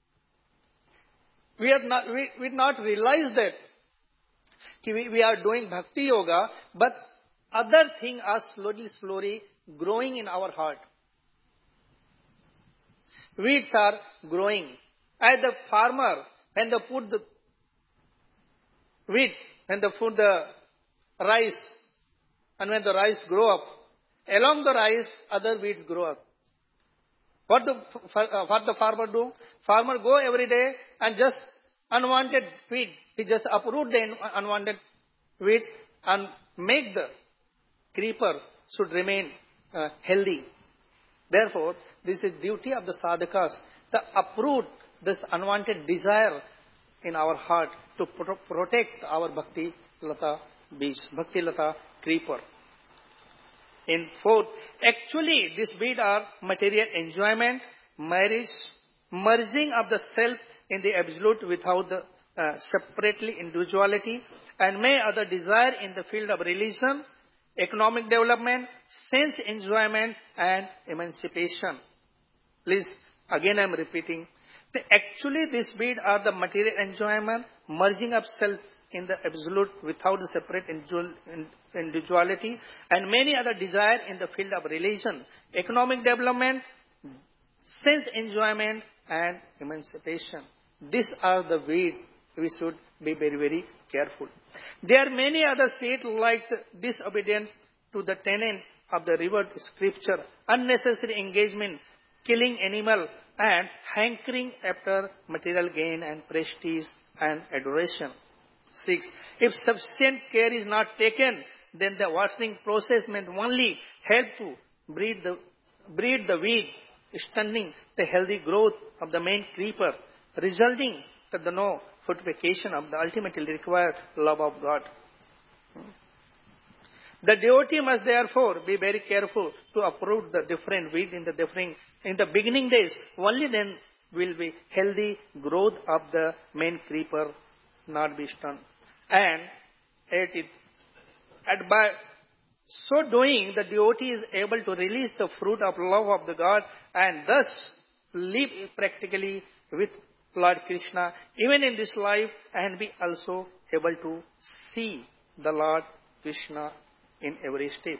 We are not, we, we not realize that we, we are doing Bhakti Yoga, but other things are slowly, slowly growing in our heart. Weeds are growing. As the farmer, when they put the wheat, when they put the rice, and when the rice grow up, along the rice, other weeds grow up. What the, what the farmer do? Farmer go every day and just unwanted weed. He just uproot the unwanted weeds and make the creeper should remain uh, healthy. Therefore, this is duty of the sadhakas, to uproot this unwanted desire in our heart to pro- protect our Bhakti Lata beach, Bhakti Lata creeper. In fourth, actually this bead are material enjoyment, marriage, merging of the self in the absolute without the uh, separately individuality, and may other desire in the field of religion, economic development, sense enjoyment, and emancipation. Please, again I am repeating. The, actually, these beads are the material enjoyment, merging of self in the absolute without the separate individuality, and many other desires in the field of religion, economic development, sense enjoyment, and emancipation. These are the ways we should be very, very careful. There are many other states like disobedience to the tenet of the revered scripture, unnecessary engagement, killing animal, and hankering after material gain and prestige and adoration. Six, if sufficient care is not taken, then the watering process may only help to breed the, breed the weed, stunning the healthy growth of the main creeper, resulting in the no fructification of the ultimately required love of God. The devotee must therefore be very careful to uproot the different weed in the different in the beginning days. Only then will be healthy growth of the main creeper not be stunned. And at it, and by so doing, the devotee is able to release the fruit of love of the God and thus live practically with Lord Krishna even in this life, and be also able to see the Lord Krishna in every step.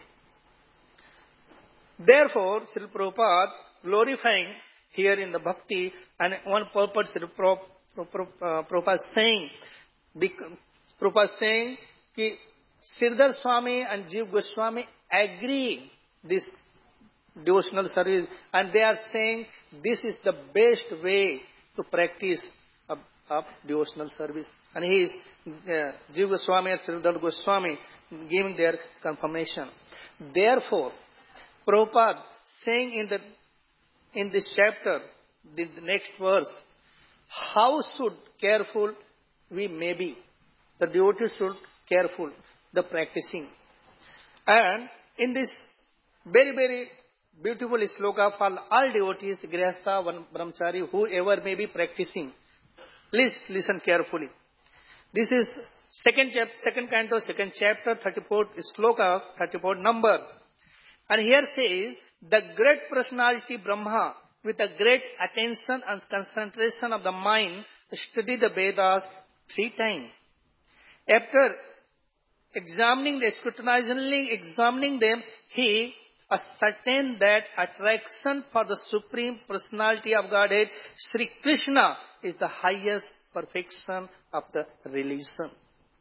Therefore, Srila Prabhupada glorifying here in the bhakti, and one purpose Srila Prabhupada saying, Prabhupada saying that Sirdhar Swami and Jiva Goswami agree this devotional service, and they are saying this is the best way to practice of, of devotional service. And he is uh, Jiva Goswami and Sirdhar Goswami giving their confirmation. Therefore, Prabhupada saying in the in this chapter, the, the next verse, how should careful we may be. The devotee should careful the practicing. And in this very, very beautiful sloka for all devotees, Grihastha, Brahmachari, whoever may be practicing, please listen carefully. This is second chap, second canto, second chapter, thirty-fourth sloka, thirty-fourth number. And here says, the great personality Brahma, with a great attention and concentration of the mind, studied the Vedas three times. After examining, scrutinizingly examining them, he ascertained that attraction for the Supreme Personality of Godhead, Sri Krishna, is the highest perfection of the religion.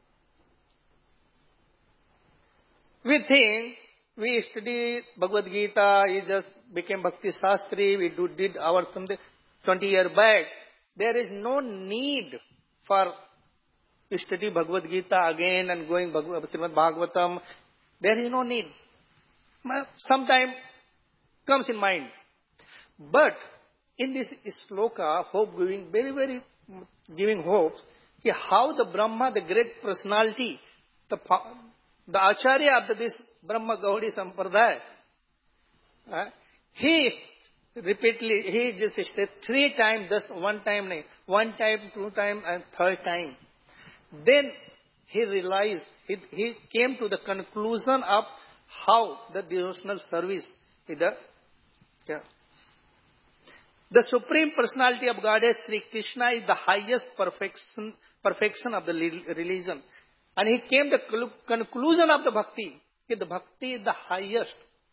We think we studied Bhagavad Gita, he just became Bhakti Shastri, we do, did our twenty years back. There is no need for study Bhagavad Gita again and going Srimad Bhagavatam. There is no need. Sometime comes in mind. But in this sloka, hope giving, very, very giving hope, how the Brahma, the great personality, the, the Acharya of this Brahma Gaudiya Sampradaya, uh, he repeatedly, he just said three times, just one time, one time, two time, and third time. Then he realized, he, he came to the conclusion of how the devotional service is the, yeah. The Supreme Personality of Godhead, Sri Krishna, is the highest perfection, perfection of the religion. And he came to the conclusion of the bhakti, that the bhakti is the highest.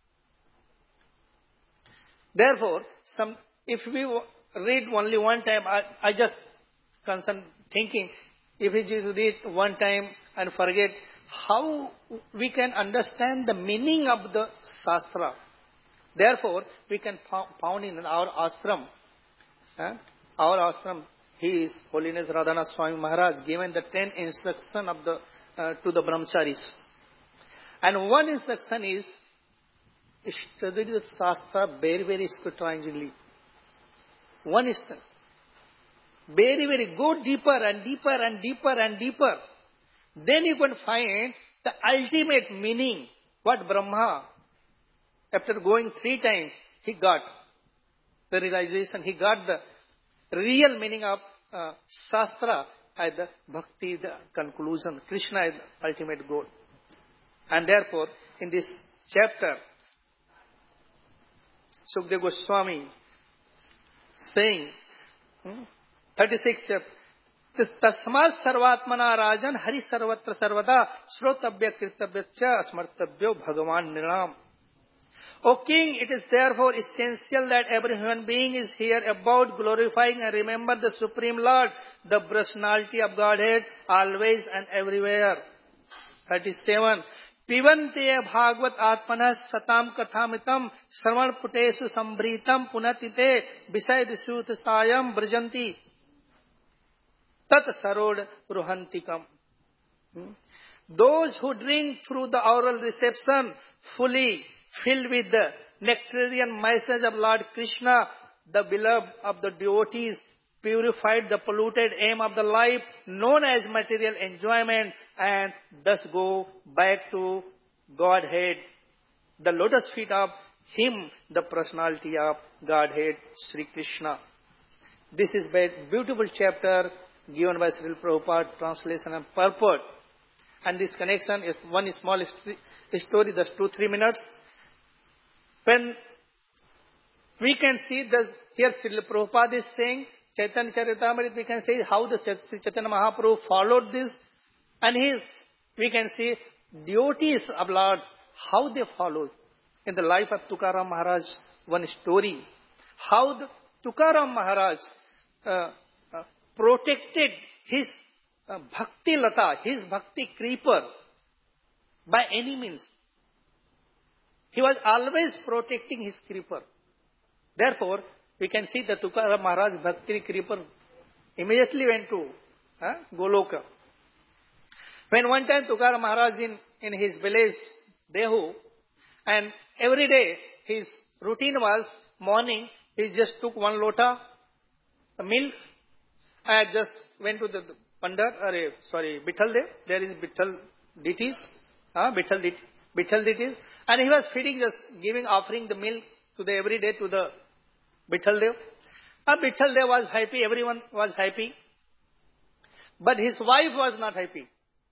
Therefore, some, if we read only one time, I, I just concern thinking, if we just read one time and forget, how we can understand the meaning of the Shastra. Therefore, we can found in our ashram, eh? our ashram, he is Holiness Radhanath Swami Maharaj, given the ten instruction of the uh, to the brahmacharis. And one instruction is, study the Shastra very, very scrutinizingly. One is very, very, go deeper and deeper and deeper and deeper. Then you can find the ultimate meaning, what Brahma, after going three times, he got the realization, he got the real meaning of uh, Shastra as the bhakti, the conclusion. Krishna is the ultimate goal. And therefore, in this chapter, Sukadeva Goswami saying, hmm, thirty-sixth chapter, Tasmat sarvatmana rajan hari sarvatra sarvada srotabhya kirtabhya asmartabhyo bhagavan niram. O king, it is therefore essential that every human being is here about glorifying and remember the Supreme Lord, the personality of Godhead, always and everywhere. thirty-seven. Pivante bhagvat atmanah satam kathamitam sarvan putesu sambhritam punatite visay disut sayam brajanti tat sarod ruhantikam. Those who drink through the oral reception fully filled with the nectarian message of Lord Krishna, the beloved of the devotees, purified the polluted aim of the life known as material enjoyment, and thus go back to Godhead, the lotus feet of Him, the personality of Godhead, Sri Krishna. This is a beautiful chapter given by Srila Prabhupada, translation and purport. And this connection is one small story, just two, three minutes. When we can see that here Srila Prabhupada is saying, Chaitanya Charitamrita, we can see how the Chaitanya Mahaprabhu followed this. And his, we can see devotees of Lord, how they followed. In the life of Tukaram Maharaj, one story, how the Tukaram Maharaj uh, uh, protected his uh, bhakti lata, his bhakti creeper, by any means. He was always protecting his creeper. Therefore, we can see that Tukaram Maharaj bhakti creeper immediately went to uh, Goloka. When one time Tukaram Maharaj in, in his village, Dehu, and every day his routine was morning, he just took one lota, milk, and just went to the Pandar, or sorry, Bithal Dev, there is Bithal deities, uh, Bithal deities, Bithal deities, and he was feeding, just giving, offering the milk to the every day to the Bithal Dev. Uh, Bithal Dev was happy, everyone was happy, but his wife was not happy.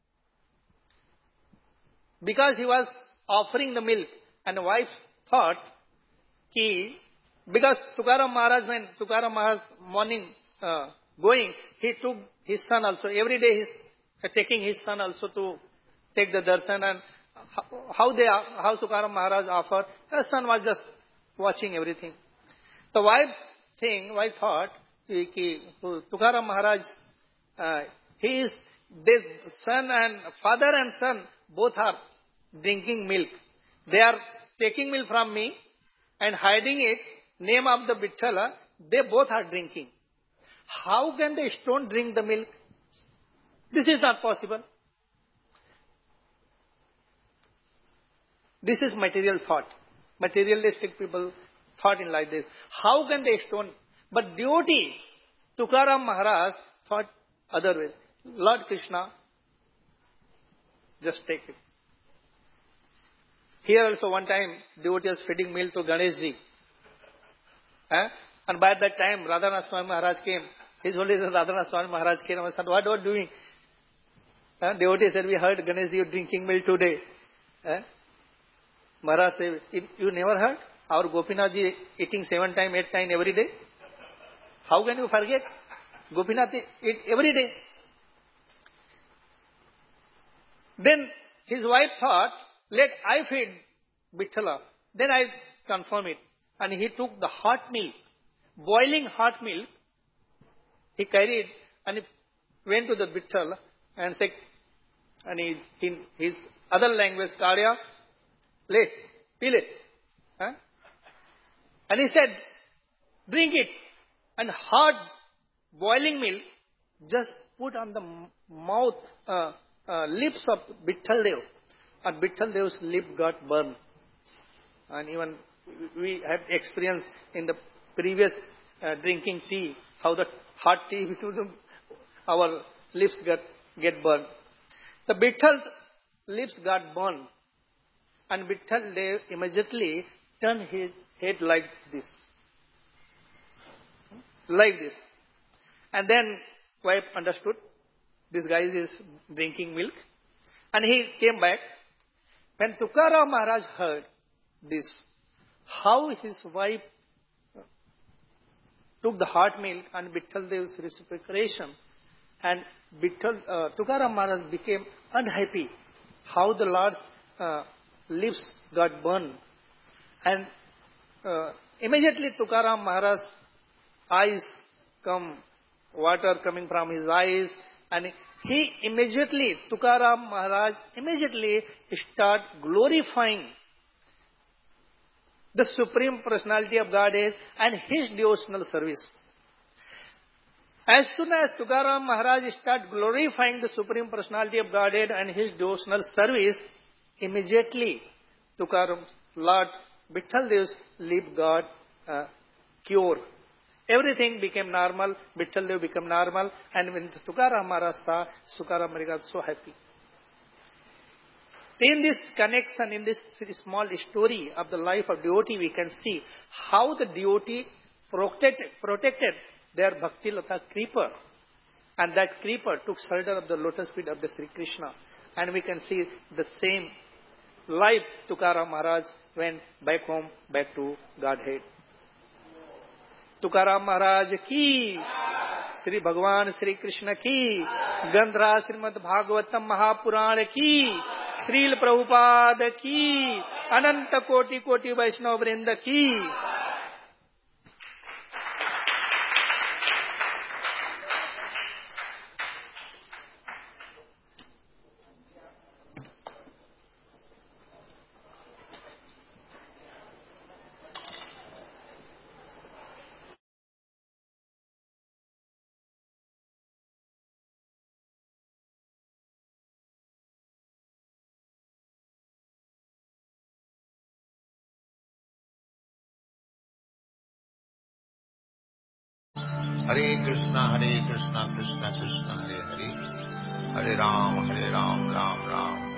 Because he was offering the milk, and the wife thought, ki, because Tukaram Maharaj, when Tukaram Maharaj morning uh, going, he took his son also. Every day he's uh, taking his son also to take the darshan, and how they, how Tukaram Maharaj offered, the son was just watching everything. The wife thing, wife thought, ki, ki Tukaram Maharaj, uh, he is, this son and father and son both are drinking milk. They are taking milk from me and hiding it, name of the Vithala, they both are drinking. How can the stone drink the milk? This is not possible. This is material thought. Materialistic people thought in like this. How can the stone? But devotee, Tukaram Maharaj thought other way. Lord Krishna, just take it. Here also one time, devotee was feeding milk to Ganeshji. Eh? And by that time, Radhanath Swami Maharaj came. His Holy Radhanath Swami Maharaj came and said, what are you doing? Eh? Devotee said, we heard Ganeshji you drinking milk today. Eh? Maharaj said, you never heard? Our Gopinathji eating seven times, eight times every day. How can you forget? Gopinath eat every day. Then his wife thought, let I feed Vithala. Then I confirm it. And he took the hot milk, boiling hot milk, he carried and he went to the Vithala and said, and his, in his other language, Karya, le, peel it. Huh? And he said, drink it. And hot boiling milk, just put on the mouth, uh, uh, lips of Vitthal Dev. And Vitthal Dev's lip got burned. And even we had experienced in the previous uh, drinking tea, how the hot tea, our lips got get burned. The Vithal's lips got burned. And Vitthal Dev immediately turned his head like this. Like this. And then wife understood, this guy is drinking milk. And he came back. When Tukaram Maharaj heard this, how his wife took the hot milk and Vitthal Dev's reciprocation, and Vitthal, uh, Tukaram Maharaj became unhappy how the Lord's uh, lips got burned. And uh, immediately Tukaram Maharaj's eyes come, water coming from his eyes, and he immediately, Tukaram Maharaj immediately start glorifying the Supreme Personality of Godhead and his devotional service. As soon as Tukaram Maharaj start glorifying the Supreme Personality of Godhead and his devotional service, immediately Tukaram, Lord Vitthal Dev's lip got uh, cured. Everything became normal, Vitthal Dev became normal, and when Tukaram Maharaj saw, Tukaram Maharaj got so happy. In this connection, in this small story of the life of devotee, we can see how the devotee protected, protected their Bhakti Lata creeper. And that creeper took shelter of the lotus feet of the Sri Krishna. And we can see the same life Tukaram Maharaj went back home, back to Godhead. Tukaram Maharaj ki, Sri Bhagwan Sri Krishna ki, Gandhra Srimad Bhagavatam Mahapuran ki, Srila Prabhupada ki, Ananta Koti Koti Vaishnava Vrinda ki. Hare Krishna, Hare Krishna, Krishna Krishna, Hare Hare, Hare Ram, Hare Ram, Ram Ram,